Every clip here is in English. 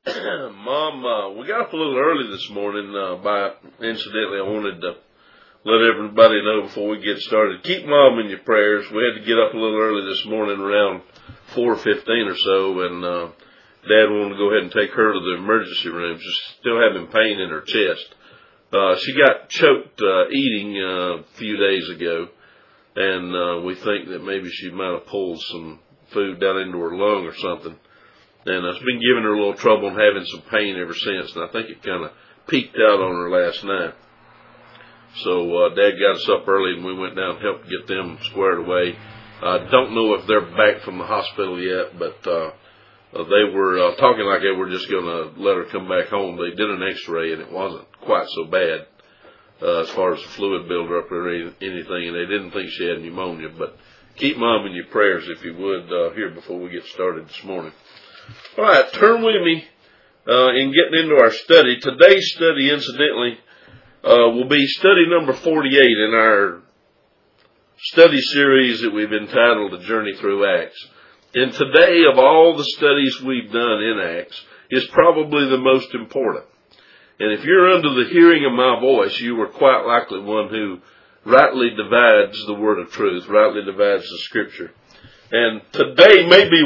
Mom, we got up a little early this morning. Incidentally, I wanted to let everybody know before we get started. Keep Mom in your prayers. We had to get up a little early this morning around 4:15 or so, and Dad wanted to go ahead and take her to the emergency room. She's still having pain in her chest. She got choked eating a few days ago, and we think that maybe she might have pulled some food down into her lung or something. And it's been giving her a little trouble and having some pain ever since, and I think it kind of peaked out on her last night. So Dad got us up early, and we went down and helped get them squared away. I don't know if they're back from the hospital yet, but they were talking like they were just going to let her come back home. They did an x-ray, and it wasn't quite so bad as far as the fluid buildup or anything, and they didn't think she had pneumonia. But keep Mom in your prayers, if you would, here before we get started this morning. All right, turn with me in getting into our study. Today's study, incidentally, will be study number 48 in our study series that we've entitled A Journey Through Acts. And today, of all the studies we've done in Acts, is probably the most important. And if you're under the hearing of my voice, you are quite likely one who rightly divides the word of truth, rightly divides the Scripture. And today may be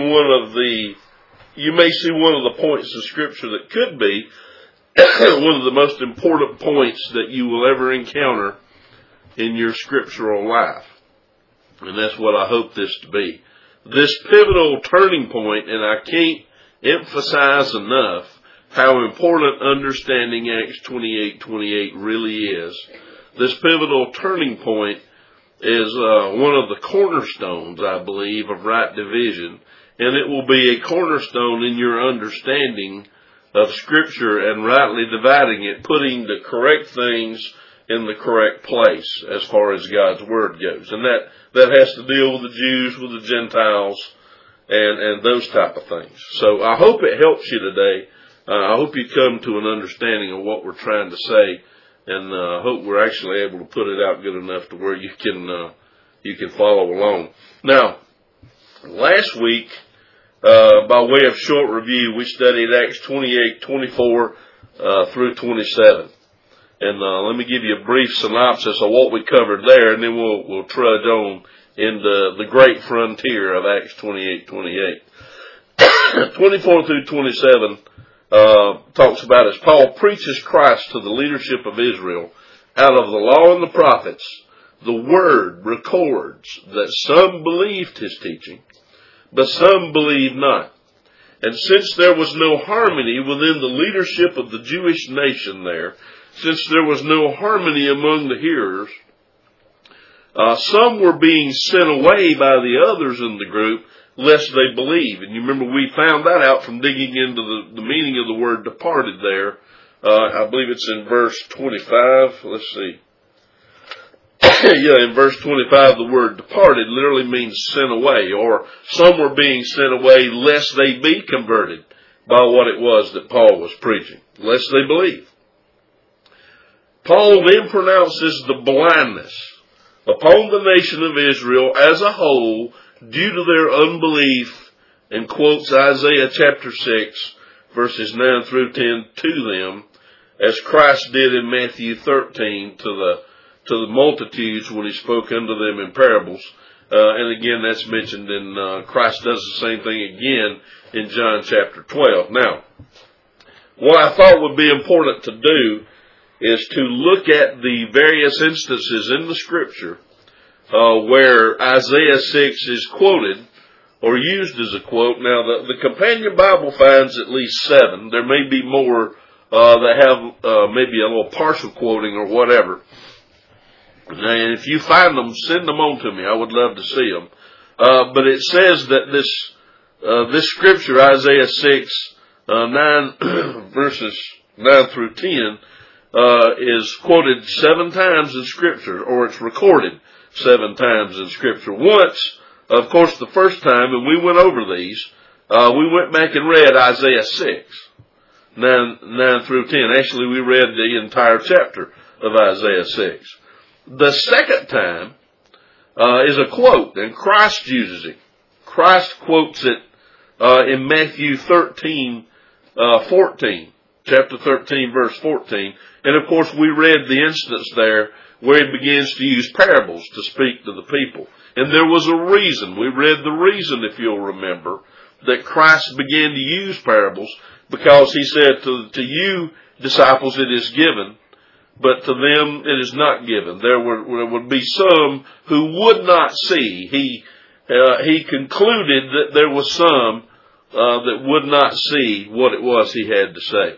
you may see one of the points of Scripture that could be one of the most important points that you will ever encounter in your scriptural life. And that's what I hope this to be. This pivotal turning point, and I can't emphasize enough how important understanding Acts 28:28 really is. This pivotal turning point is one of the cornerstones, I believe, of right division. And it will be a cornerstone in your understanding of Scripture and rightly dividing it, putting the correct things in the correct place as far as God's Word goes. And that has to deal with the Jews, with the Gentiles, and those type of things. So I hope it helps you today. I hope you come to an understanding of what we're trying to say, and I hope we're actually able to put it out good enough to where you can follow along. Now, last week, by way of short review, we studied Acts 28:24 through 27. And let me give you a brief synopsis of what we covered there, and then we'll trudge on into the great frontier of Acts 28:28. 24 through 27 talks about as Paul preaches Christ to the leadership of Israel out of the law and the prophets. The Word records that some believed his teaching, but some believed not. And since there was no harmony within the leadership of the Jewish nation there, since there was no harmony among the hearers, some were being sent away by the others in the group, lest they believe. And you remember we found that out from digging into the meaning of the word departed there. I believe it's in verse 25. Let's see. Yeah, in verse 25, the word departed literally means sent away, or some were being sent away lest they be converted by what it was that Paul was preaching, lest they believe. Paul then pronounces the blindness upon the nation of Israel as a whole due to their unbelief, and quotes Isaiah chapter 6, verses 9 through 10 to them, as Christ did in Matthew 13 to the multitudes when he spoke unto them in parables. And again, that's mentioned in, Christ does the same thing again in John chapter 12. Now, what I thought would be important to do is to look at the various instances in the Scripture where Isaiah 6 is quoted or used as a quote. Now, the Companion Bible finds at least 7. There may be more that have maybe a little partial quoting or whatever. And if you find them, send them on to me. I would love to see them. But it says that this scripture, Isaiah 6, 9 verses 9 through 10, is quoted 7 times in Scripture, or it's recorded 7 times in Scripture. Once, of course, the first time, and we went over these, we went back and read Isaiah 6, 9 through 10. Actually, we read the entire chapter of Isaiah 6. The second time is a quote, and Christ uses it. Christ quotes it in Matthew 13, 14. Chapter 13, verse 14. And of course we read the instance there where he begins to use parables to speak to the people. And there was a reason. We read the reason, if you'll remember, that Christ began to use parables, because he said to you, disciples, it is given, but to them it is not given. There would be some who would not see. He concluded that there was some that would not see what it was he had to say.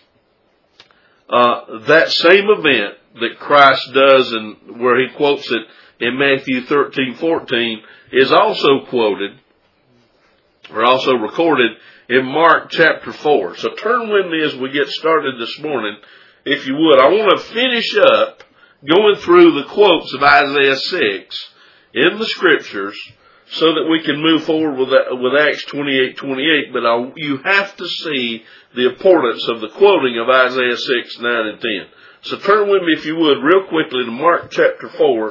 That same event that Christ does, and where he quotes it in Matthew 13:14, is also quoted, or also recorded, in Mark chapter 4. So turn with me as we get started this morning, if you would. I want to finish up going through the quotes of Isaiah 6 in the Scriptures so that we can move forward with Acts 28:28. But you have to see the importance of the quoting of Isaiah 6, 9, and 10. So turn with me, if you would, real quickly to Mark chapter 4.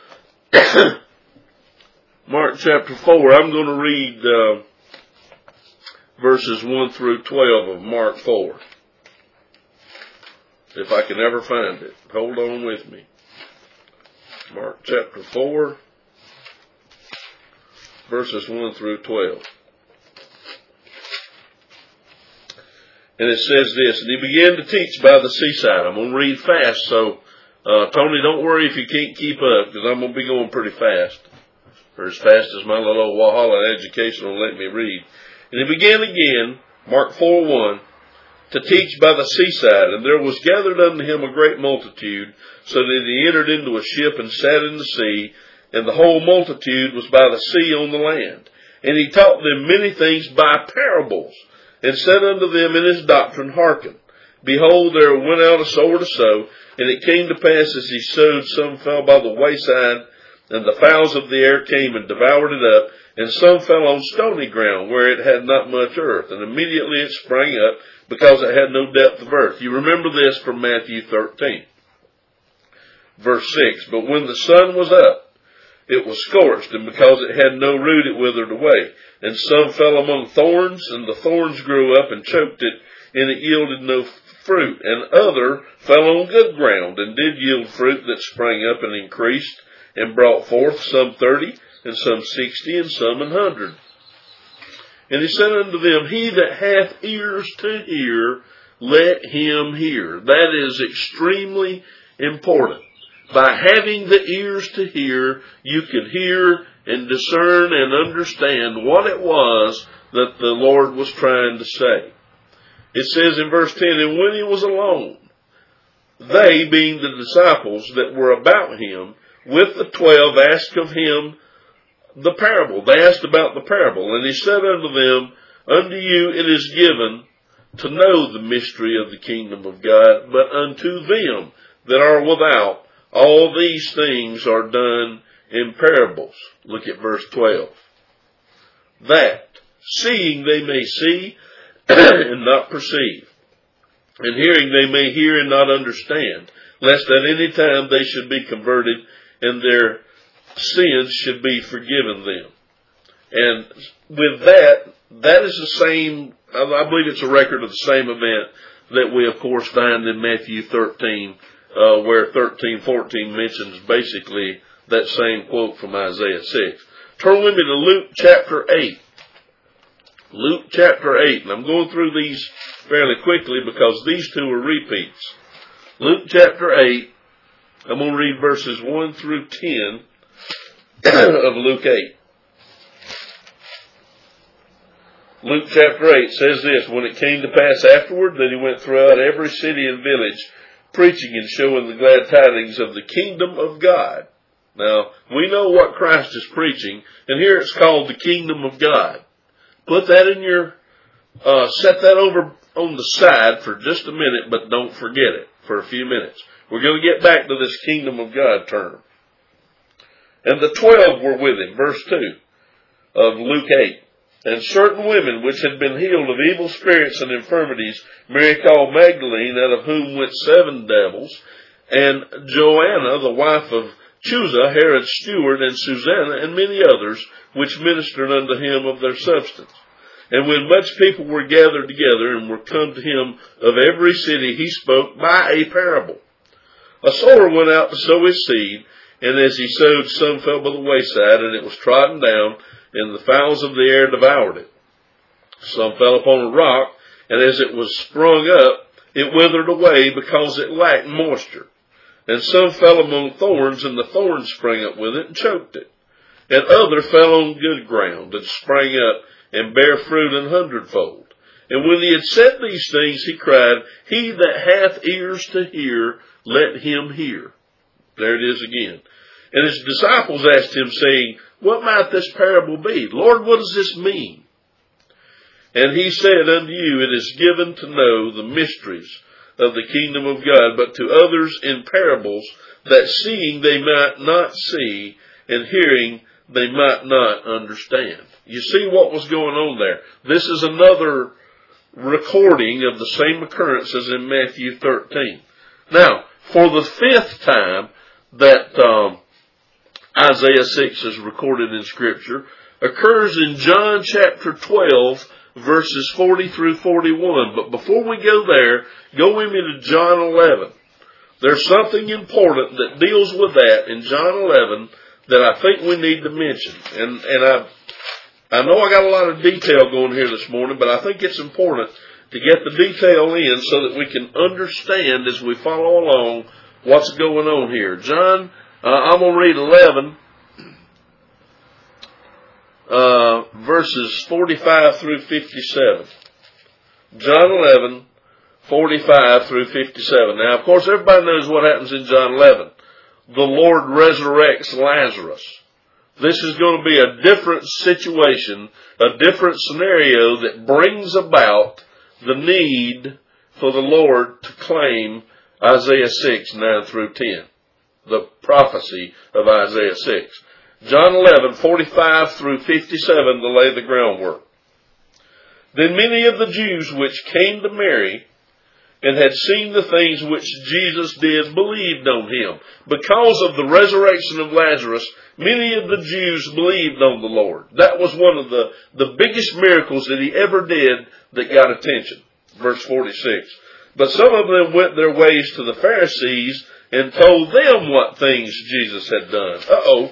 Mark chapter 4, I'm going to read verses 1 through 12 of Mark 4. If I can ever find it. Hold on with me. Mark chapter 4, verses 1 through 12. And it says this, and he began to teach by the seaside. I'm going to read fast, so Tony, don't worry if you can't keep up, because I'm going to be going pretty fast. Or as fast as my little Walhalla education will let me read. And he began again, Mark 4:1, to teach by the seaside, and there was gathered unto him a great multitude, so that he entered into a ship and sat in the sea, and the whole multitude was by the sea on the land. And he taught them many things by parables, and said unto them in his doctrine, Hearken, behold, there went out a sower to sow, and it came to pass as he sowed, some fell by the wayside, and the fowls of the air came and devoured it up, and some fell on stony ground, where it had not much earth, and immediately it sprang up, because it had no depth of earth. You remember this from Matthew 13. Verse 6, but when the sun was up, it was scorched, and because it had no root, it withered away. And some fell among thorns, and the thorns grew up and choked it, and it yielded no fruit. And other fell on good ground, and did yield fruit that sprang up and increased, and brought forth some 30, and some 60, and some 100. And he said unto them, he that hath ears to hear, let him hear. That is extremely important. By having the ears to hear, you could hear and discern and understand what it was that the Lord was trying to say. It says in verse 10, and when he was alone, they, being the disciples that were about him, with the 12, asked of him the parable. They asked about the parable. And he said unto them, unto you it is given to know the mystery of the kingdom of God, but unto them that are without, all these things are done in parables. Look at verse 12. That, seeing they may see and not perceive, and hearing they may hear and not understand, lest at any time they should be converted and their sins should be forgiven them. And with that is the same, I believe it's a record of the same event that we of course find in Matthew 13, where 13:14 mentions basically that same quote from Isaiah 6. Turn with me to Luke chapter 8. Luke chapter 8, and I'm going through these fairly quickly because these two are repeats. Luke chapter 8, I'm going to read verses 1 through 10 of Luke 8. Luke chapter 8 says this, when it came to pass afterward that he went throughout every city and village, preaching and showing the glad tidings of the kingdom of God. Now, we know what Christ is preaching, and here it's called the kingdom of God. Put that in your, set that over on the side for just a minute, but don't forget it for a few minutes. We're going to get back to this kingdom of God term. And the 12 were with him, verse 2 of Luke 8. And certain women which had been healed of evil spirits and infirmities, Mary called Magdalene, out of whom went 7 devils, and Joanna, the wife of Chuza, Herod's steward, and Susanna, and many others, which ministered unto him of their substance. And when much people were gathered together and were come to him of every city, he spoke by a parable. A sower went out to sow his seed, and as he sowed, some fell by the wayside, and it was trodden down, and the fowls of the air devoured it. Some fell upon a rock, and as it was sprung up, it withered away because it lacked moisture. And some fell among thorns, and the thorns sprang up with it and choked it. And other fell on good ground, and sprang up, and bare fruit an hundredfold. And when he had said these things, he cried, He that hath ears to hear, let him hear. There it is again. And his disciples asked him, saying, What might this parable be? Lord, what does this mean? And he said unto you, It is given to know the mysteries of the kingdom of God, but to others in parables, that seeing they might not see, and hearing they might not understand. You see what was going on there. This is another recording of the same occurrence as in Matthew 13. Now, for the fifth time that Isaiah 6 is recorded in Scripture, occurs in John chapter 12, verses 40 through 41. But before we go there, go with me to John 11. There's something important that deals with that in John 11 that I think we need to mention. And I know I got a lot of detail going here this morning, but I think it's important to get the detail in so that we can understand as we follow along what's going on here. John, I'm going to read 11, verses 45 through 57. John 11, 45 through 57. Now, of course, everybody knows what happens in John 11. The Lord resurrects Lazarus. This is going to be a different situation, a different scenario that brings about the need for the Lord to claim Isaiah 6, 9 through 10. The prophecy of Isaiah 6. John 11, 45 through 57 to lay the groundwork. Then many of the Jews which came to Mary and had seen the things which Jesus did believed on him. Because of the resurrection of Lazarus, many of the Jews believed on the Lord. That was one of the biggest miracles that he ever did that got attention. Verse 46. But some of them went their ways to the Pharisees and told them what things Jesus had done.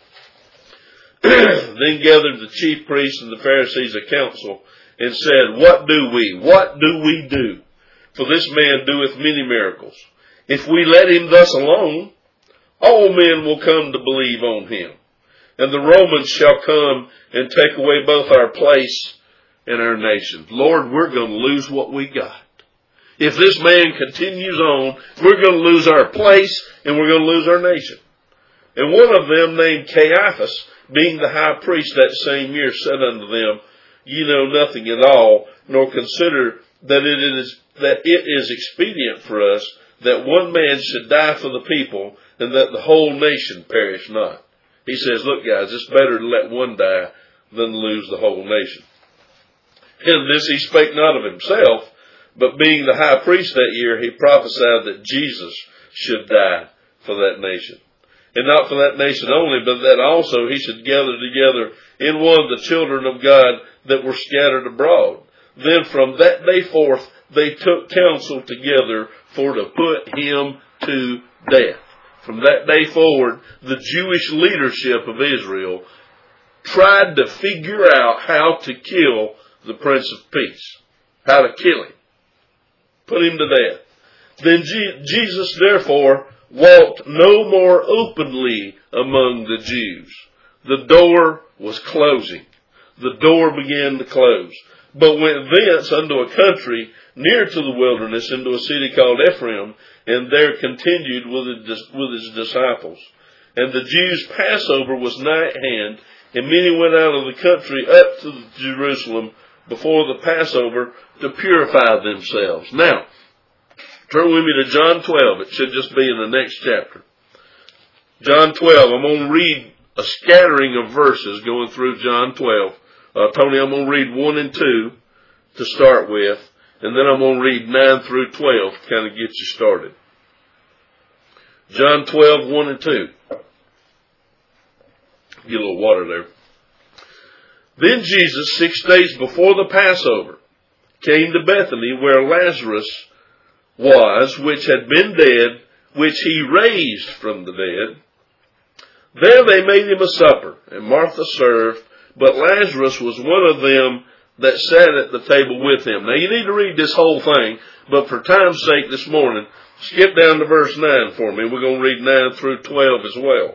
Then gathered the chief priests and the Pharisees a council and said, What do we do? For this man doeth many miracles. If we let him thus alone, all men will come to believe on him. And the Romans shall come and take away both our place and our nation. Lord, we're going to lose what we got. If this man continues on, we're going to lose our place and we're going to lose our nation. And one of them, named Caiaphas, being the high priest that same year, said unto them, Ye know nothing at all, nor consider that it is expedient for us that one man should die for the people, and that the whole nation perish not. He says, look guys, it's better to let one die than lose the whole nation. And this he spake not of himself, but being the high priest that year, he prophesied that Jesus should die for that nation. And not for that nation only, but that also he should gather together in one the children of God that were scattered abroad. Then from that day forth, they took counsel together for to put him to death. From that day forward, the Jewish leadership of Israel tried to figure out how to kill the Prince of Peace. How to kill him. Put him to death. Then Jesus, therefore, walked no more openly among the Jews. The door was closing. The door began to close. But went thence unto a country near to the wilderness, into a city called Ephraim, and there continued with his disciples. And the Jews' Passover was nigh at hand, and many went out of the country up to Jerusalem before the Passover to purify themselves. Now, turn with me to John 12. It should just be in the next chapter. John 12. I'm going to read a scattering of verses going through John 12. Tony, I'm going to read 1 and 2 to start with, and then I'm going to read 9 through 12 to kind of get you started. John 12, 1 and 2. Get a little water there. Then Jesus, 6 days before the Passover, came to Bethany where Lazarus was, which had been dead, which he raised from the dead. There they made him a supper, and Martha served, but Lazarus was one of them that sat at the table with him. Now you need to read this whole thing, but for time's sake this morning, skip down to verse 9 for me. We're going to read 9 through 12 as well.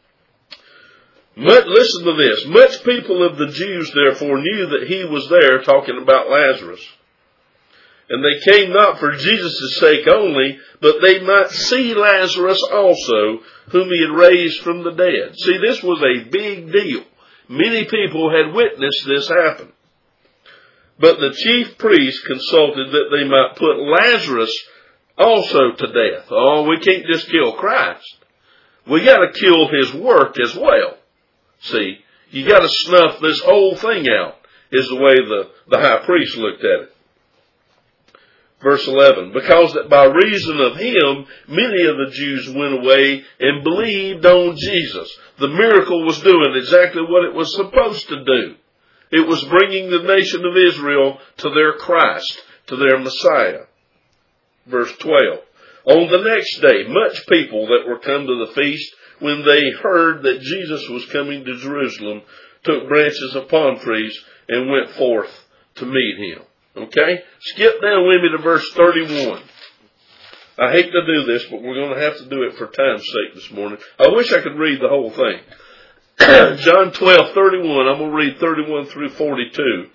Listen to this. Much people of the Jews therefore knew that he was there, talking about Lazarus. And they came not for Jesus' sake only, but they might see Lazarus also, whom he had raised from the dead. See, this was a big deal. Many people had witnessed this happen. But the chief priests consulted that they might put Lazarus also to death. Oh, we can't just kill Christ. We got to kill his work as well. See, you got to snuff this whole thing out, is the way the high priest looked at it. Verse 11, because that by reason of him, many of the Jews went away and believed on Jesus. The miracle was doing exactly what it was supposed to do. It was bringing the nation of Israel to their Christ, to their Messiah. Verse 12, on the next day, much people that were come to the feast, when they heard that Jesus was coming to Jerusalem, took branches of palm trees and went forth to meet him. Okay? Skip down with me to verse 31. I hate to do this, but we're going to have to do it for time's sake this morning. I wish I could read the whole thing. John 12:31. I'm going to read 31 through 42.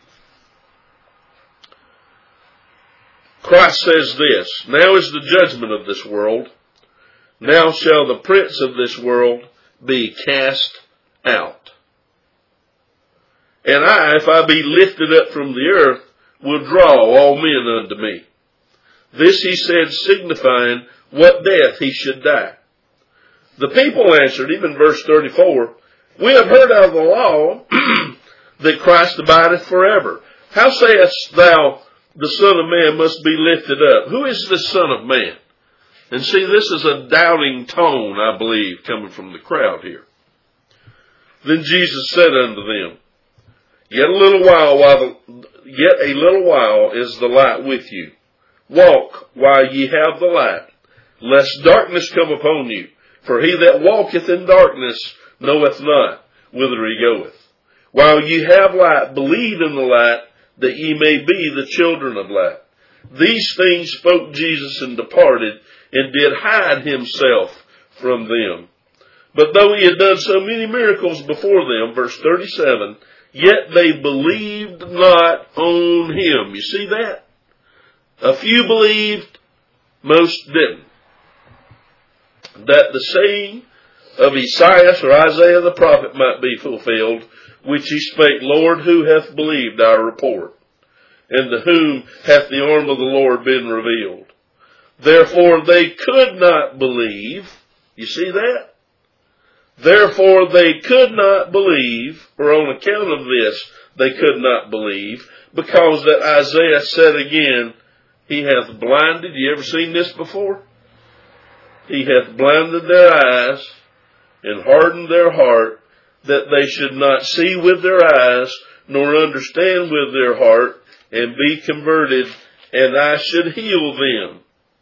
Christ says this, now is the judgment of this world. Now shall the prince of this world be cast out. And I, if I be lifted up from the earth, will draw all men unto me. This he said, signifying what death he should die. The people answered him in verse 34, we have heard out of the law that Christ abideth forever. How sayest thou the Son of Man must be lifted up? Who is this Son of Man? And see, this is a doubting tone, I believe, coming from the crowd here. Then Jesus said unto them, Yet a little while is the light with you. Walk while ye have the light, lest darkness come upon you. For he that walketh in darkness knoweth not whither he goeth. While ye have light, believe in the light, that ye may be the children of light. These things spoke Jesus and departed, and did hide himself from them. But though he had done so many miracles before them, verse 37, yet they believed not on him. You see that? A few believed, most didn't. That the saying of Esaias or Isaiah the prophet might be fulfilled, which he spake, Lord, who hath believed our report? And to whom hath the arm of the Lord been revealed? Therefore they could not believe. You see that? Therefore they could not believe, or on account of this they could not believe, because that Isaiah said again, he hath blinded. You ever seen this before? He hath blinded their eyes and hardened their heart, that they should not see with their eyes, nor understand with their heart, and be converted, and I should heal them.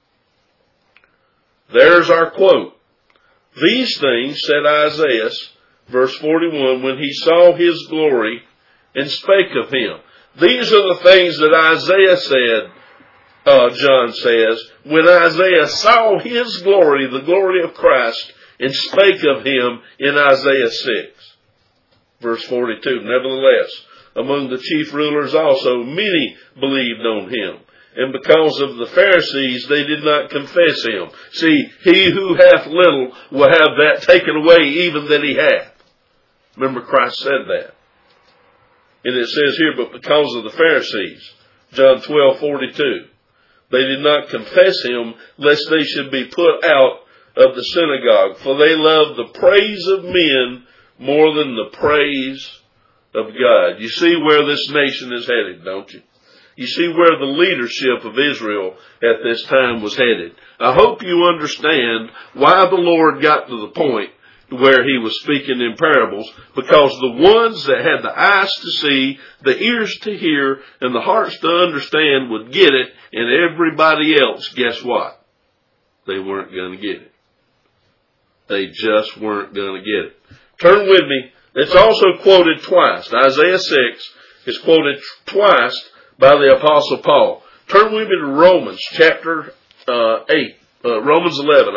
There's our quote. These things said Isaiah, verse 41, when he saw his glory and spake of him. These are the things that Isaiah said, John says, when Isaiah saw his glory, the glory of Christ, and spake of him in Isaiah 6. Verse 42, nevertheless, among the chief rulers also many believed on him. And because of the Pharisees, they did not confess him. See, he who hath little will have that taken away even that he hath. Remember, Christ said that. And it says here, but because of the Pharisees, John 12:42, they did not confess him, lest they should be put out of the synagogue. For they love the praise of men more than the praise of God. You see where this nation is headed, don't you? You see where the leadership of Israel at this time was headed. I hope you understand why the Lord got to the point where he was speaking in parables, because the ones that had the eyes to see, the ears to hear, and the hearts to understand would get it, and everybody else, guess what? They weren't going to get it. They just weren't going to get it. Turn with me. It's also quoted twice. Isaiah 6 is quoted twice by the Apostle Paul. Turn with me to Romans chapter 11,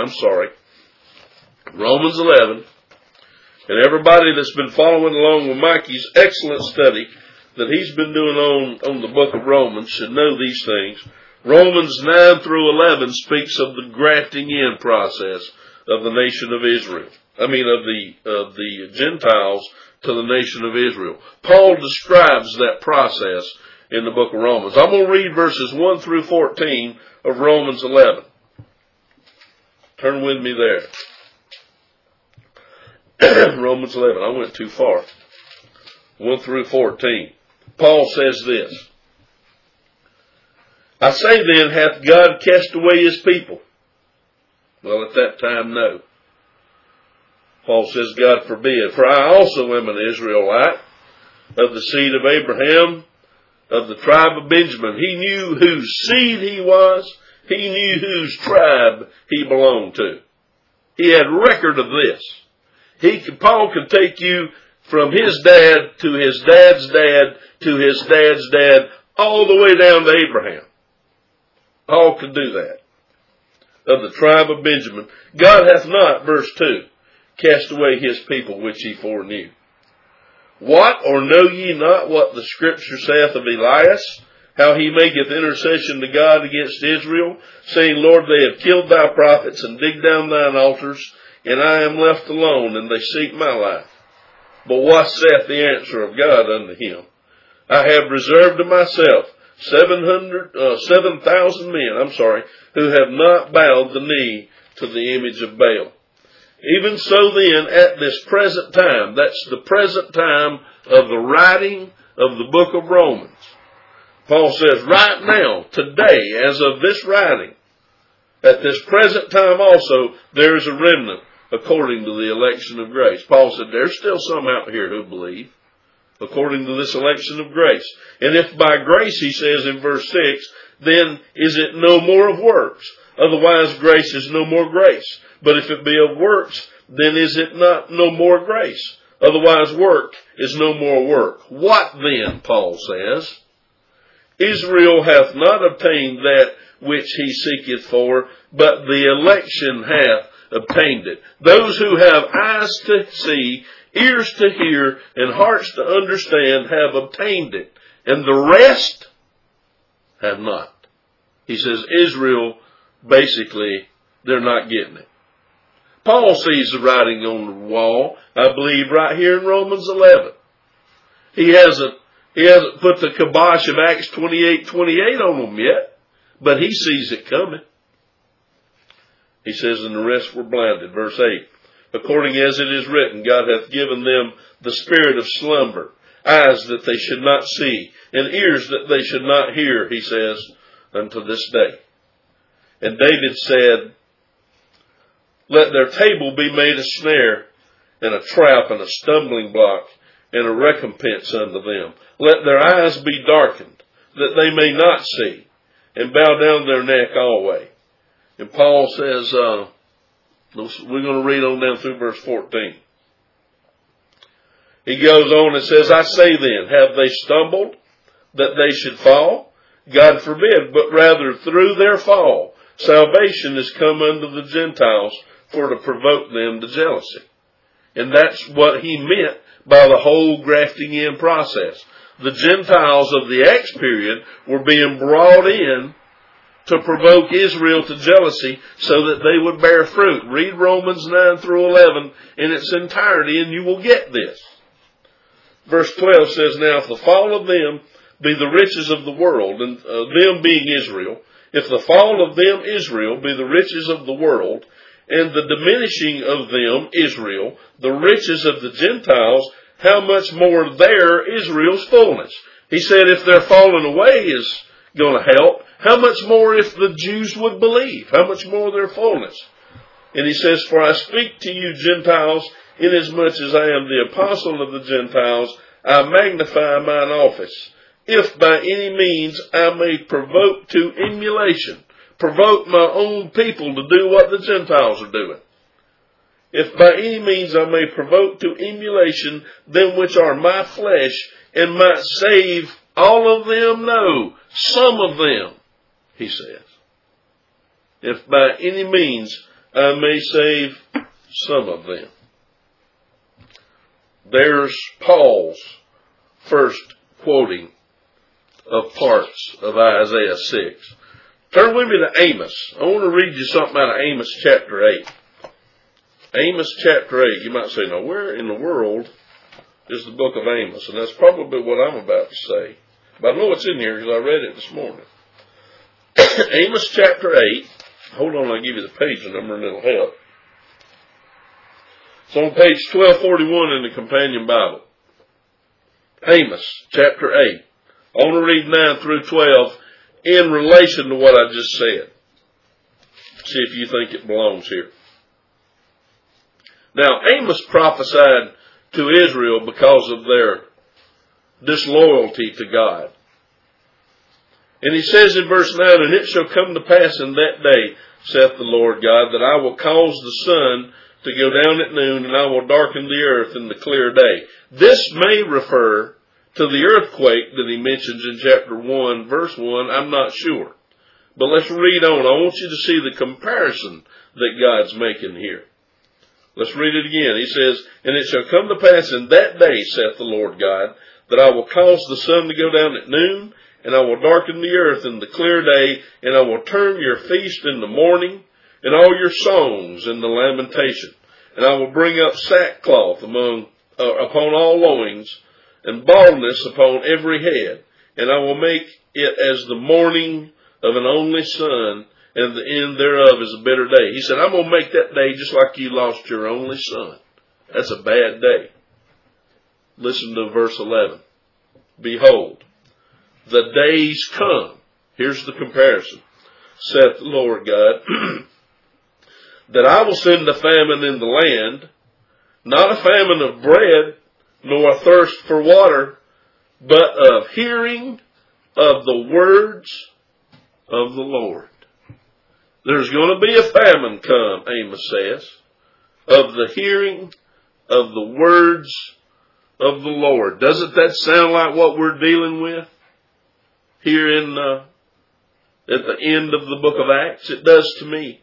Romans 11. And everybody that's been following along with Mikey's excellent study that he's been doing on the book of Romans should know these things. Romans 9 through 11 speaks of the grafting in process of the nation of Israel. Of the Gentiles to the nation of Israel. Paul describes that process in the book of Romans. I'm going to read verses 1 through 14 of Romans 11. Turn with me there. Romans 11. I went too far. 1 through 14. Paul says this. I say then, hath God cast away his people? Well, at that time, no. Paul says, God forbid. For I also am an Israelite, of the seed of Abraham, of the tribe of Benjamin. He knew whose seed he was. He knew whose tribe he belonged to. He had record of this. Paul could take you from his dad to his dad's dad to his dad's dad, all the way down to Abraham. Paul could do that. Of the tribe of Benjamin. God hath not, verse 2, cast away his people which he foreknew. What, or know ye not what the Scripture saith of Elias, how he maketh intercession to God against Israel, saying, Lord, they have killed thy prophets and digged down thine altars, and I am left alone, and they seek my life. But what saith the answer of God unto him? I have reserved to myself 7,000 men, who have not bowed the knee to the image of Baal. Even so then, at this present time, that's the present time of the writing of the book of Romans. Paul says, right now, today, as of this writing, at this present time also, there is a remnant according to the election of grace. Paul said, there's still some out here who believe, according to this election of grace. And if by grace, he says in verse 6, then is it no more of works? Otherwise grace is no more grace. But if it be of works, then is it not no more grace? Otherwise work is no more work. What then, Paul says? Israel hath not obtained that which he seeketh for, but the election hath obtained it. Those who have eyes to see, ears to hear, and hearts to understand have obtained it. And the rest have not. He says Israel, basically, they're not getting it. Paul sees the writing on the wall, I believe, right here in Romans 11. He hasn't put the kibosh of Acts 28:28 on them yet, but he sees it coming. He says, and the rest were blinded. Verse 8, according as it is written, God hath given them the spirit of slumber, eyes that they should not see, and ears that they should not hear, he says, unto this day. And David said, let their table be made a snare, and a trap, and a stumbling block, and a recompense unto them. Let their eyes be darkened, that they may not see, and bow down their neck always. And Paul says, we're going to read on down through verse 14. He goes on and says, I say then, have they stumbled that they should fall? God forbid, but rather through their fall, salvation is come unto the Gentiles for to provoke them to jealousy. And that's what he meant by the whole grafting in process. The Gentiles of the Acts period were being brought in to provoke Israel to jealousy so that they would bear fruit. Read Romans 9 through 11 in its entirety and you will get this. Verse 12 says, now if the fall of them be the riches of the world, and them being Israel, if the fall of them, Israel, be the riches of the world, and the diminishing of them, Israel, the riches of the Gentiles, how much more there Israel's fullness? He said if their falling away is going to help, how much more if the Jews would believe? How much more their fullness? And he says, for I speak to you Gentiles inasmuch as I am the apostle of the Gentiles, I magnify mine office, if by any means I may provoke to emulation, provoke my own people to do what the Gentiles are doing. If by any means I may provoke to emulation them which are my flesh, and might save all of them? No, some of them, he says. If by any means I may save some of them. There's Paul's first quoting of parts of Isaiah 6. Turn with me to Amos. I want to read you something out of Amos chapter 8. Amos chapter 8. You might say, now where in the world is the book of Amos? And that's probably what I'm about to say. But I know it's in here because I read it this morning. Amos chapter 8. Hold on, I'll give you the page number and it'll help. It's on page 1241 in the Companion Bible. Amos chapter 8. I want to read 9 through 12 in relation to what I just said. See if you think it belongs here. Now, Amos prophesied to Israel because of their disloyalty to God. And he says in verse 9, and it shall come to pass in that day, saith the Lord God, that I will cause the sun to go down at noon, and I will darken the earth in the clear day. This may refer to the earthquake that he mentions in chapter 1, verse 1. I'm not sure. But let's read on. I want you to see the comparison that God's making here. Let's read it again. He says, and it shall come to pass in that day, saith the Lord God, that I will cause the sun to go down at noon, and I will darken the earth in the clear day, and I will turn your feast in the morning, and all your songs in the lamentation. And I will bring up sackcloth upon all loins, and baldness upon every head. And I will make it as the morning of an only son, and the end thereof is a bitter day. He said, I'm going to make that day just like you lost your only son. That's a bad day. Listen to verse 11. Behold, the days come. Here's the comparison. Saith the Lord God, that I will send a famine in the land, not a famine of bread, nor a thirst for water, but of hearing of the words of the Lord. There's going to be a famine come, Amos says, of the hearing of the words of the Lord. Doesn't that sound like what we're dealing with here at the end of the book of Acts? It does to me.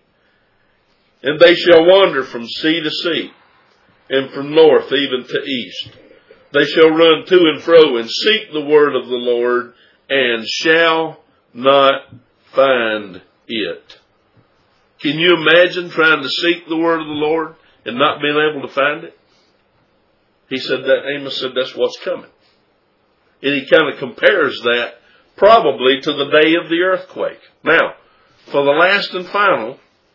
And they shall wander from sea to sea, and from north even to east. They shall run to and fro and seek the word of the Lord, and shall not find it. Can you imagine trying to seek the word of the Lord and not being able to find it? He said that, Amos said that's what's coming. And he kind of compares that probably to the day of the earthquake. Now, for the last and final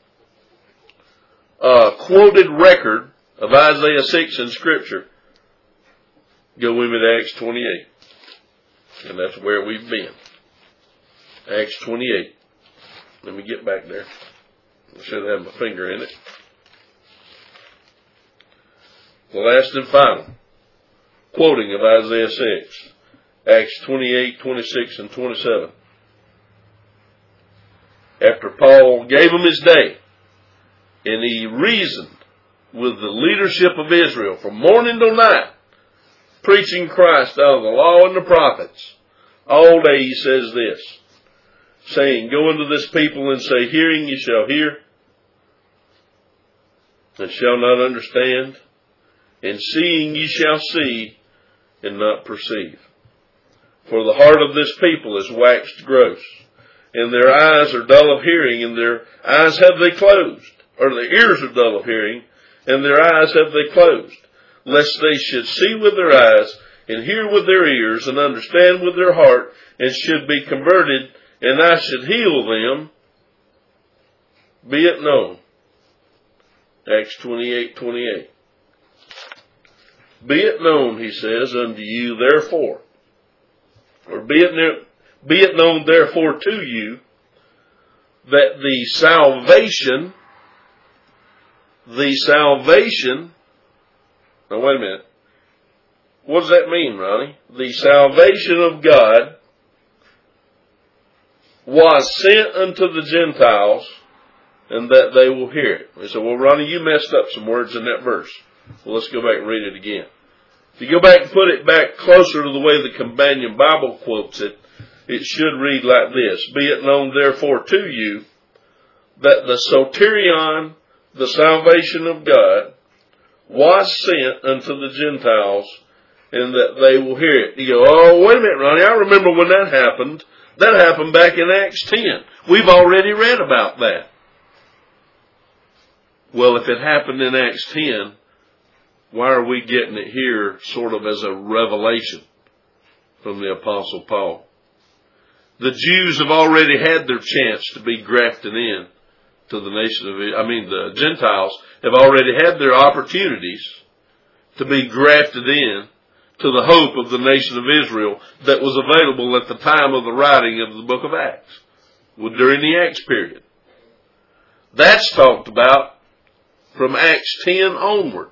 quoted record of Isaiah 6 in Scripture, go with me to Acts 28. And that's where we've been. Acts 28. Let me get back there. I should have my finger in it. The last and final quoting of Isaiah 6. Acts 28, 26, and 27. After Paul gave him his day, and he reasoned with the leadership of Israel from morning till night, preaching Christ out of the law and the prophets, all day he says this, saying, go unto this people and say, hearing ye shall hear, and shall not understand, and seeing ye shall see, and not perceive. For the heart of this people is waxed gross, and their eyes are dull of hearing, and their eyes have they closed, or their ears are dull of hearing, and their eyes have they closed, lest they should see with their eyes, and hear with their ears, and understand with their heart, and should be converted, and I should heal them. Be it known. Acts 28:28. Be it known, he says, unto you therefore, or be it known therefore to you, that the salvation Now wait a minute. What does that mean, Ronnie? The salvation of God was sent unto the Gentiles, and that they will hear it. We say, well, Ronnie, you messed up some words in that verse. Well, let's go back and read it again. If you go back and put it back closer to the way the Companion Bible quotes it, it should read like this. Be it known therefore to you that the soterion, the salvation of God, was sent unto the Gentiles, and that they will hear it. You go, oh, wait a minute, Ronnie, I remember when that happened. That happened back in Acts 10. We've already read about that. Well, if it happened in Acts 10, why are we getting it here sort of as a revelation from the Apostle Paul? The Jews have already had their chance to be grafted in to the nation of Israel. The Gentiles have already had their opportunities to be grafted in to the hope of the nation of Israel that was available at the time of the writing of the book of Acts, during the Acts period. That's talked about from Acts 10 onward.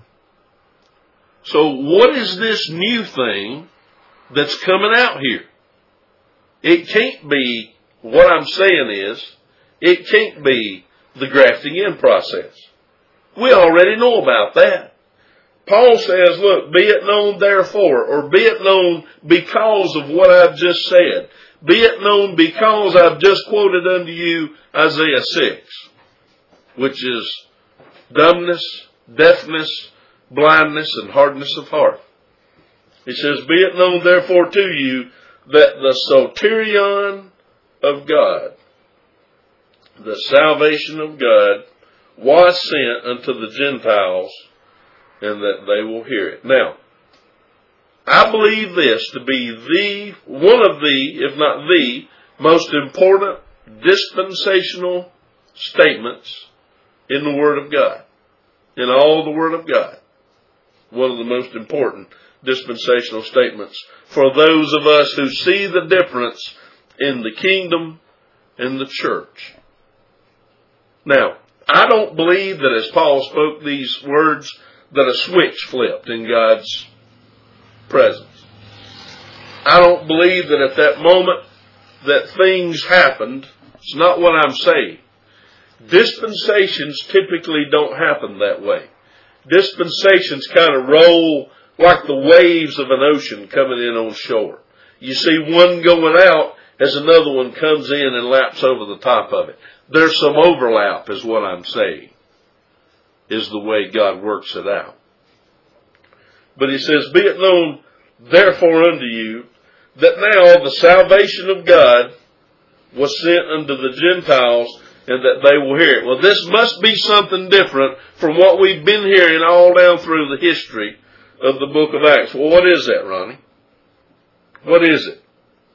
So what is this new thing that's coming out here? It can't be, what I'm saying is, it can't be the grafting in process. We already know about that. Paul says, look, be it known therefore, or be it known because of what I've just said. Be it known because I've just quoted unto you Isaiah 6, which is dumbness, deafness, blindness, and hardness of heart. He says, be it known therefore to you that the soterion of God, the salvation of God, was sent unto the Gentiles, and that they will hear it. Now, I believe this to be one of the, if not the, most important dispensational statements in the Word of God. In all the Word of God. One of the most important dispensational statements for those of us who see the difference in the kingdom and the church. Now, I don't believe that as Paul spoke these words, that a switch flipped in God's presence. I don't believe that at that moment that things happened. It's not what I'm saying. Dispensations typically don't happen that way. Dispensations kind of roll like the waves of an ocean coming in on shore. You see one going out as another one comes in and laps over the top of it. There's some overlap is what I'm saying, is the way God works it out. But he says, be it known therefore unto you that now the salvation of God was sent unto the Gentiles, and that they will hear it. Well, this must be something different from what we've been hearing all down through the history of the book of Acts. Well, what is that, Ronnie? What is it?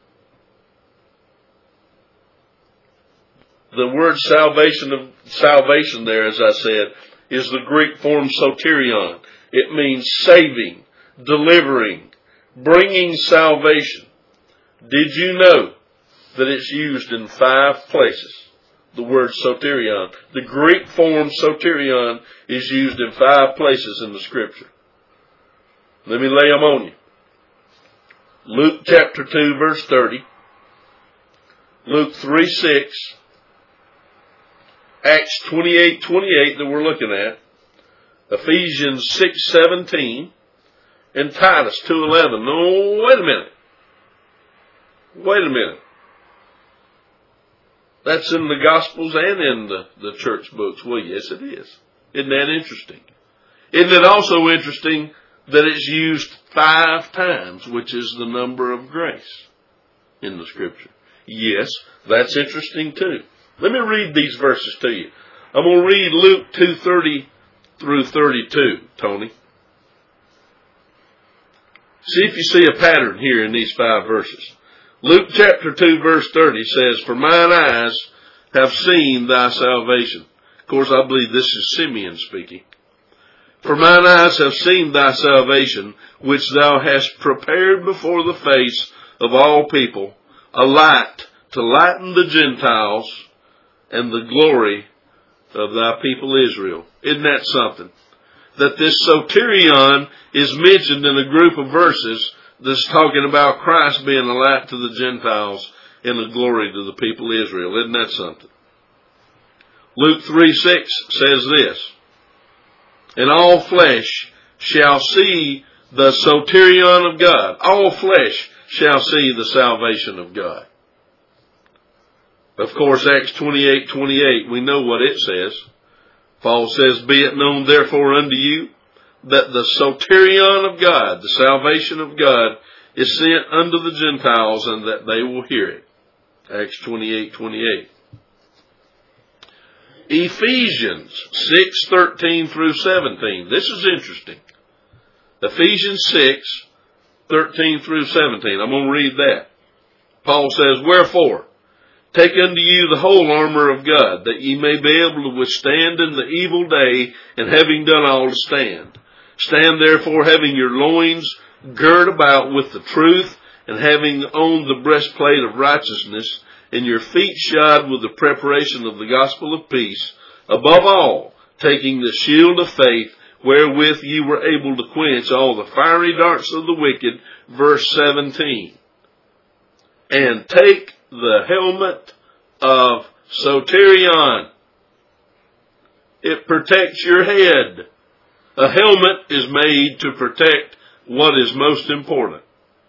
The word salvation there, as I said, is the Greek form soterion. It means saving, delivering, bringing salvation. Did you know that it's used in 5 places? The word soterion. The Greek form soterion is used in 5 places in the Scripture. Let me lay them on you. Luke chapter 2 verse 30. Luke 3:6. Acts 28:28 that we're looking at. Ephesians 6:17. And Titus 2:11. No, wait a minute. Wait a minute. That's in the Gospels and in the church books. Well, yes, it is. Isn't that interesting? Isn't it also interesting that it's used 5 times, which is the number of grace in the Scripture? Yes, that's interesting too. Let me read these verses to you. I'm going to read Luke 2:30 through 32, Tony. See if you see a pattern here in these 5 verses. Luke chapter 2 verse 30 says, for mine eyes have seen thy salvation. Of course, I believe this is Simeon speaking. For mine eyes have seen thy salvation, which thou hast prepared before the face of all people, a light to lighten the Gentiles and the glory of thy people Israel. Isn't that something? that this soterion is mentioned in a group of verses that's talking about Christ being a light to the Gentiles and a glory to the people of Israel. Isn't that something? Luke 3:6 says this, and all flesh shall see the soterion of God. All flesh shall see the salvation of God. Of course, Acts 28:28, we know what it says. Paul says, be it known therefore unto you that the soterion of God, the salvation of God, is sent unto the Gentiles, and that they will hear it. Acts 28:28. Ephesians 6:13 through 17. This is interesting. Ephesians 6:13 through 17. I'm going to read that. Paul says, wherefore, take unto you the whole armor of God, that ye may be able to withstand in the evil day, and having done all to stand. Stand therefore, having your loins girt about with the truth, and having on the breastplate of righteousness, and your feet shod with the preparation of the gospel of peace. Above all, taking the shield of faith, wherewith ye were able to quench all the fiery darts of the wicked. Verse 17. And take the helmet of soterion. It protects your head. A helmet is made to protect what is most important.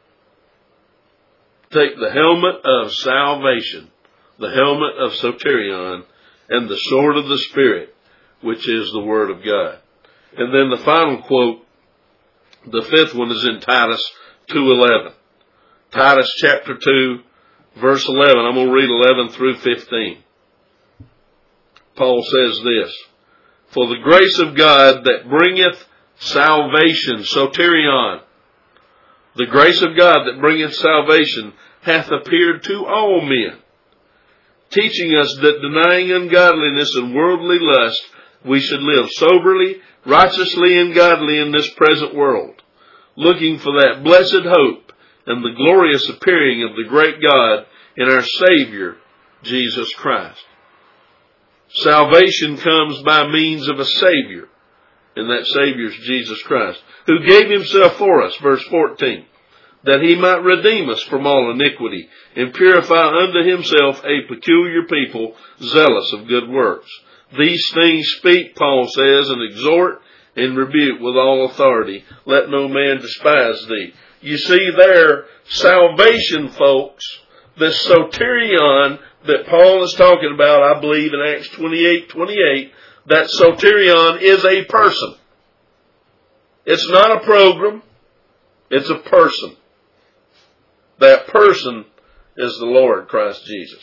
Take the helmet of salvation, the helmet of soterion, and the sword of the Spirit, which is the Word of God. And then the final quote, the fifth one, is in Titus 2:11. Titus chapter 2, verse 11. I'm going to read 11 through 15. Paul says this, for the grace of God that bringeth salvation, soterion, the grace of God that bringeth salvation hath appeared to all men, teaching us that denying ungodliness and worldly lust, we should live soberly, righteously, and godly in this present world, looking for that blessed hope and the glorious appearing of the great God and our Savior, Jesus Christ. Salvation comes by means of a Savior, and that Savior is Jesus Christ, who gave himself for us, verse 14, that he might redeem us from all iniquity, and purify unto himself a peculiar people, zealous of good works. These things speak, Paul says, and exhort and rebuke with all authority. Let no man despise thee. You see there, salvation, folks, the soterion that Paul is talking about, I believe in Acts 28:28, that soterion is a person. It's not a program. It's a person. That person is the Lord Christ Jesus.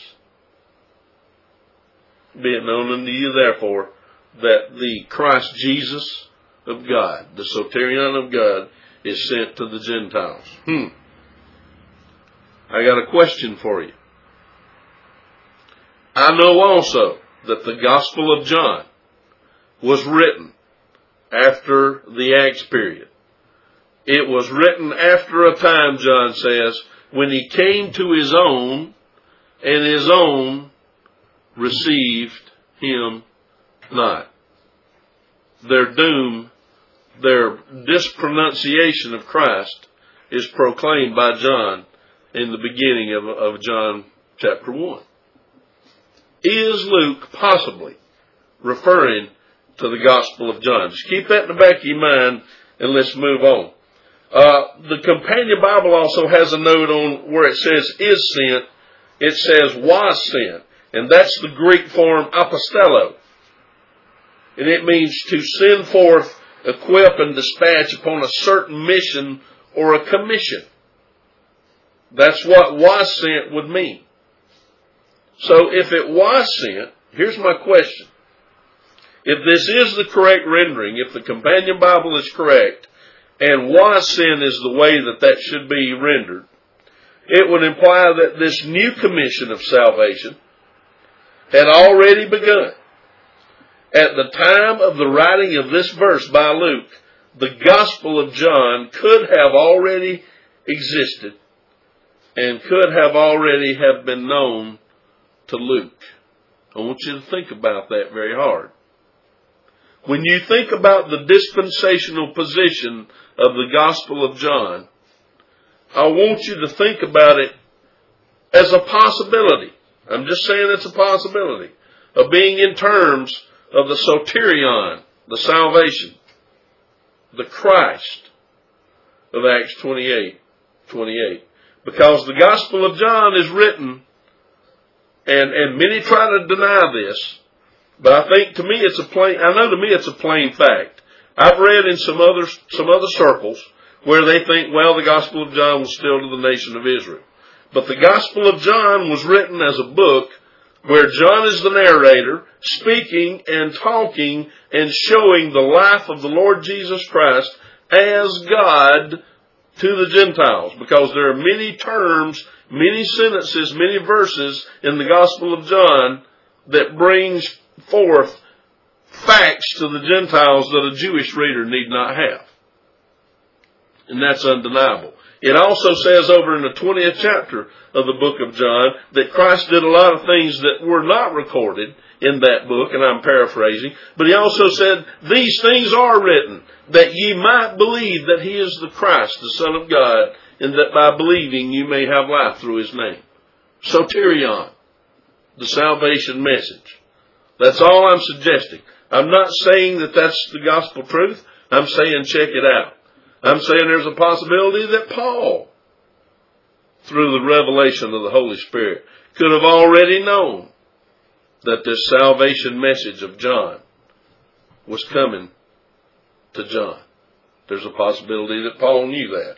Be it known unto you, therefore, that the Christ Jesus of God, the soterion of God, is sent to the Gentiles. I got a question for you. I know also that the Gospel of John was written after the Acts period. It was written after a time, John says, when he came to his own, and his own received him not. Their doom, their dispronunciation of Christ is proclaimed by John in the beginning of John chapter 1. Is Luke possibly referring to the Gospel of John? Just keep that in the back of your mind, and let's move on. The Companion Bible also has a note on where it says is sent. It says was sent. And that's the Greek form apostello. And it means to send forth, equip, and dispatch upon a certain mission or a commission. That's what was sent would mean. So if it was sent, here's my question. If this is the correct rendering, if the Companion Bible is correct, and was sent is the way that should be rendered, it would imply that this new commission of salvation had already begun. At the time of the writing of this verse by Luke, the Gospel of John could have already existed and could have already have been known to Luke. I want you to think about that very hard. When you think about the dispensational position of the Gospel of John, I want you to think about it as a possibility. I'm just saying it's a possibility of being in terms of the soterion, the salvation, the Christ of Acts 28. Because the Gospel of John is written, and many try to deny this, but I think to me it's a plain fact. I've read in some other circles where they think, well, the Gospel of John was still to the nation of Israel. But the Gospel of John was written as a book where John is the narrator, speaking and talking and showing the life of the Lord Jesus Christ as God to the Gentiles. Because there are many terms, many sentences, many verses in the Gospel of John that brings forth facts to the Gentiles that a Jewish reader need not have. And that's undeniable. It also says over in the 20th chapter of the book of John that Christ did a lot of things that were not recorded in that book, and I'm paraphrasing, but he also said, these things are written that ye might believe that he is the Christ, the Son of God, and that by believing you may have life through his name. Soterion, the salvation message. That's all I'm suggesting. I'm not saying that that's the gospel truth. I'm saying check it out. I'm saying there's a possibility that Paul, through the revelation of the Holy Spirit, could have already known that this salvation message of John was coming to John. There's a possibility that Paul knew that.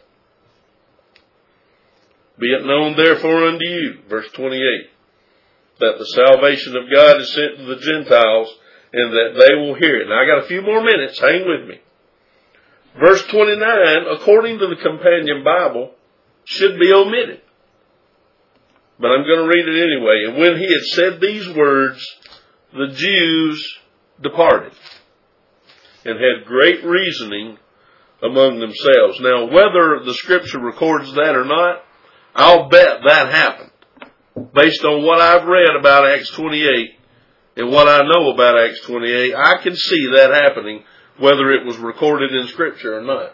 Be it known therefore unto you, verse 28, that the salvation of God is sent to the Gentiles and that they will hear it. Now I got a few more minutes. Hang with me. Verse 29, according to the Companion Bible, should be omitted. But I'm going to read it anyway. And when he had said these words, the Jews departed and had great reasoning among themselves. Now, whether the Scripture records that or not, I'll bet that happened. Based on what I've read about Acts 28 and what I know about Acts 28, I can see that happening, whether it was recorded in Scripture or not.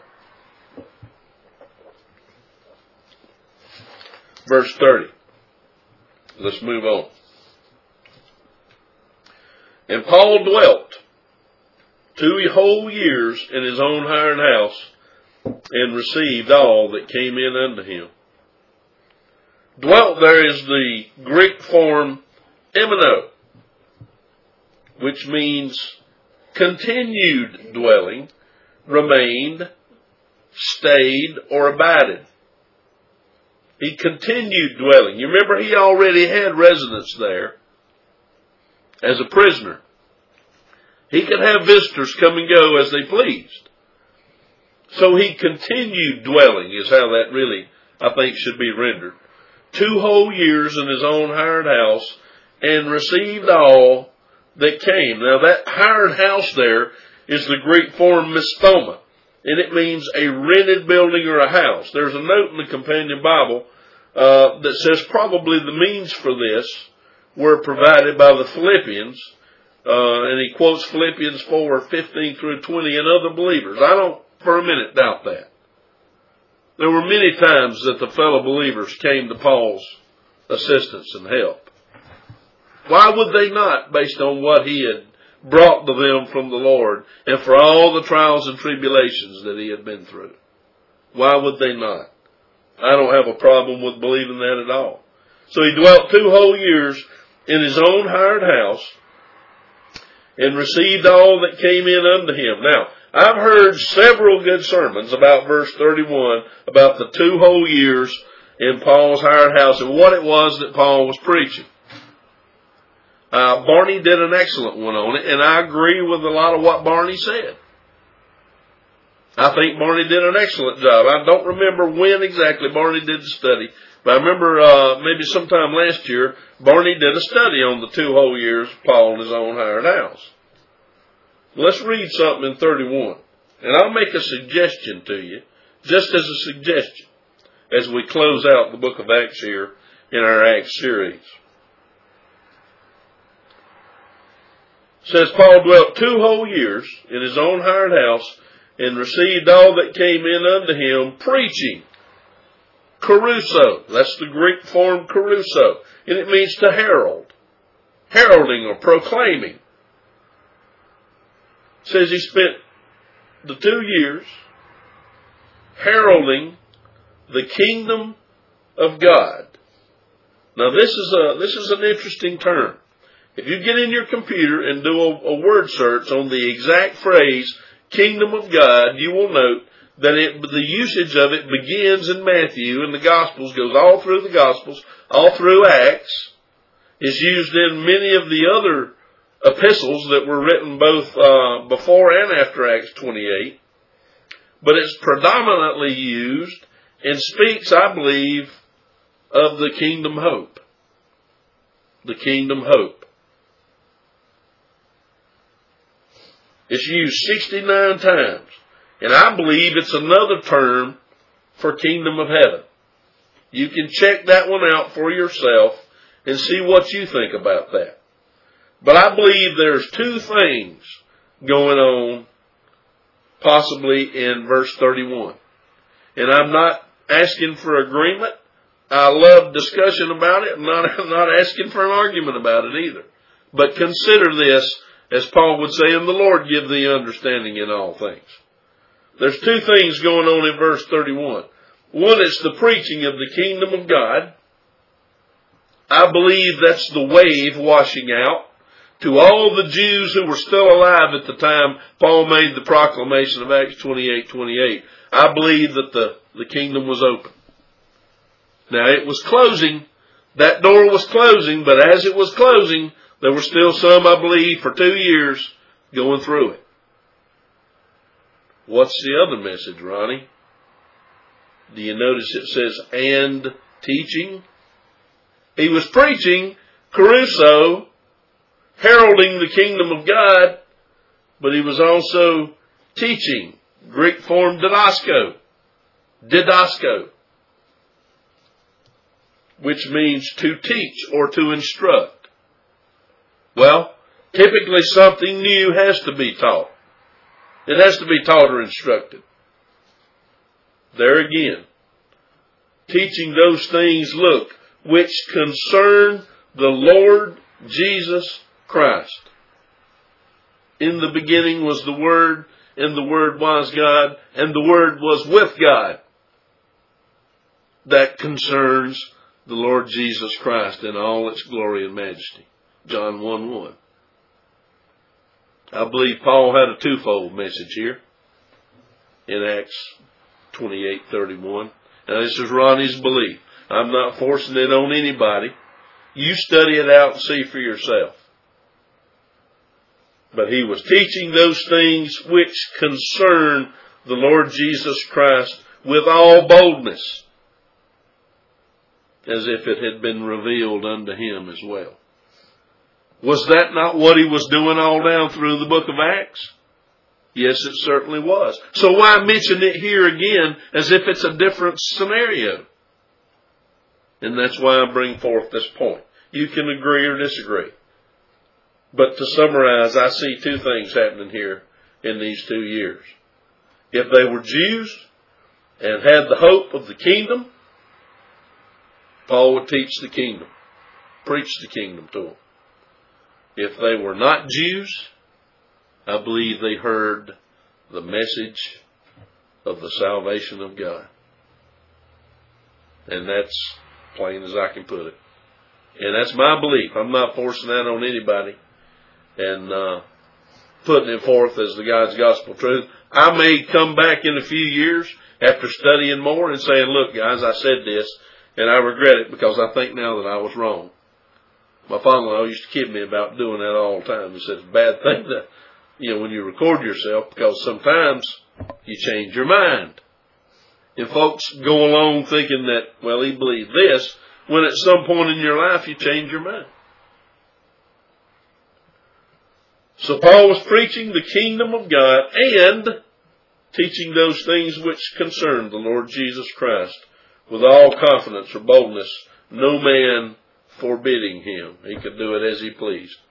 Verse 30. Let's move on. And Paul dwelt 2 whole years in his own hired house and received all that came in unto him. Dwelt there is the Greek form emeno, which means continued dwelling, remained, stayed, or abided. He continued dwelling. You remember he already had residence there as a prisoner. He could have visitors come and go as they pleased. So he continued dwelling is how that really, I think, should be rendered. 2 whole years in his own hired house and received all that came. Now that hired house there is the Greek form misthoma, and it means a rented building or a house. There's a note in the Companion Bible that says probably the means for this were provided by the Philippians, and he quotes Philippians 4:15 through 20 and other believers. I don't for a minute doubt that. There were many times that the fellow believers came to Paul's assistance and help. Why would they not, based on what he had brought to them from the Lord and for all the trials and tribulations that he had been through? Why would they not? I don't have a problem with believing that at all. So he dwelt 2 whole years in his own hired house and received all that came in unto him. Now, I've heard several good sermons about verse 31, about the 2 whole years in Paul's hired house and what it was that Paul was preaching. Barney did an excellent one on it, and I agree with a lot of what Barney said. I think Barney did an excellent job. I don't remember when exactly Barney did the study, but I remember maybe sometime last year, Barney did a study on the 2 whole years Paul in his own hired house. Let's read something in 31, and I'll make a suggestion to you, just as a suggestion, as we close out the book of Acts here in our Acts series. says Paul dwelt 2 whole years in his own hired house and received all that came in unto him, preaching. Kerusso. That's the Greek form kerusso. And it means to herald. Heralding or proclaiming. It says he spent the 2 years heralding the kingdom of God. Now this is an interesting term. If you get in your computer and do a word search on the exact phrase, kingdom of God, you will note that the usage of it begins in Matthew and the Gospels, goes all through the Gospels, all through Acts, is used in many of the other epistles that were written both before and after Acts 28. But it's predominantly used and speaks, I believe, of the kingdom hope. The kingdom hope. It's used 69 times. And I believe it's another term for kingdom of heaven. You can check that one out for yourself and see what you think about that. But I believe there's 2 things going on possibly in verse 31. And I'm not asking for agreement. I love discussion about it. I'm not asking for an argument about it either. But consider this, as Paul would say, and the Lord give thee understanding in all things. There's 2 things going on in verse 31. One is the preaching of the kingdom of God. I believe that's the wave washing out to all the Jews who were still alive at the time Paul made the proclamation of Acts 28:28. I believe that the kingdom was open. Now it was closing. That door was closing, but as it was closing, there were still some, I believe, for 2 years going through it. What's the other message, Ronnie? Do you notice it says, and teaching? He was preaching, kerusso, heralding the kingdom of God, but he was also teaching. Greek form didasko, which means to teach or to instruct. Well, typically something new has to be taught. It has to be taught or instructed. There again, teaching those things, look, which concern the Lord Jesus Christ. In the beginning was the Word, and the Word was God, and the Word was with God. That concerns the Lord Jesus Christ in all its glory and majesty. John 1:1. I believe Paul had a 2-fold message here in Acts 28:31. Now this is Ronnie's belief. I'm not forcing it on anybody. You study it out and see for yourself. But he was teaching those things which concern the Lord Jesus Christ with all boldness, as if it had been revealed unto him as well. Was that not what he was doing all down through the book of Acts? Yes, it certainly was. So why mention it here again as if it's a different scenario? And that's why I bring forth this point. You can agree or disagree. But to summarize, I see 2 things happening here in these 2 years. If they were Jews and had the hope of the kingdom, Paul would teach the kingdom, preach the kingdom to them. If they were not Jews, I believe they heard the message of the salvation of God. And that's plain as I can put it. And that's my belief. I'm not forcing that on anybody and putting it forth as the God's gospel truth. I may come back in a few years after studying more and saying, look guys, I said this and I regret it because I think now that I was wrong. My father-in-law used to kid me about doing that all the time. He said it's a bad thing that, when you record yourself, because sometimes you change your mind. And folks go along thinking that, well, he believed this, when at some point in your life you change your mind. So Paul was preaching the kingdom of God and teaching those things which concern the Lord Jesus Christ with all confidence or boldness, no man forbidding him. He could do it as he pleased.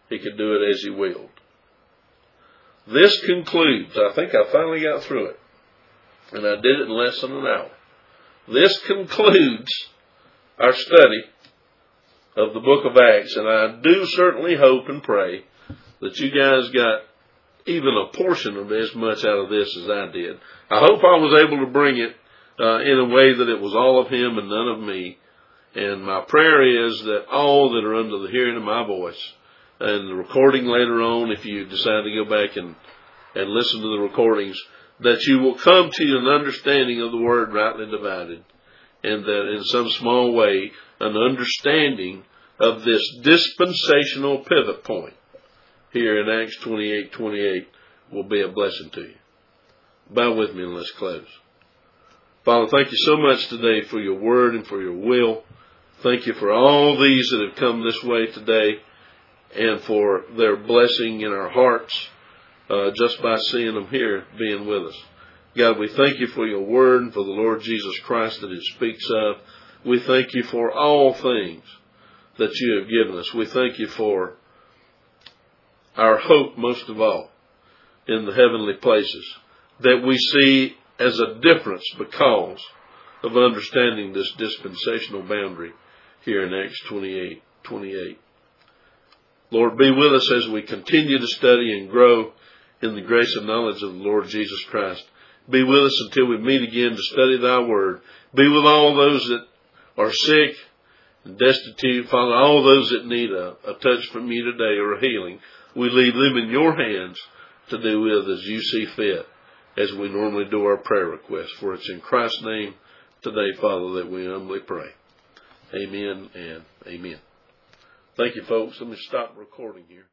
He could do it as He willed. This concludes, I think I finally got through it, and I did it in less than an hour. This concludes our study of the book of Acts, and I do certainly hope and pray that you guys got even a portion of as much out of this as I did. I hope I was able to bring it in a way that it was all of Him and none of me. And my prayer is that all that are under the hearing of my voice, and the recording later on, if you decide to go back and listen to the recordings, that you will come to an understanding of the Word rightly divided, and that in some small way, an understanding of this dispensational pivot point here in Acts 28:28 will be a blessing to you. Bow with me and let's close. Father, thank you so much today for your word and for your will. Thank you for all these that have come this way today and for their blessing in our hearts just by seeing them here being with us. God, we thank you for your word and for the Lord Jesus Christ that it speaks of. We thank you for all things that you have given us. We thank you for our hope, most of all, in the heavenly places, that we see as a difference because of understanding this dispensational boundary here in Acts 28:28. Lord, be with us as we continue to study and grow in the grace and knowledge of the Lord Jesus Christ. Be with us until we meet again to study thy word. Be with all those that are sick and destitute. Father, all those that need a touch from you today or a healing, we leave them in your hands to do with as you see fit, as we normally do our prayer requests. For it's in Christ's name today, Father, that we humbly pray. Amen and amen. Thank you, folks. Let me stop recording here.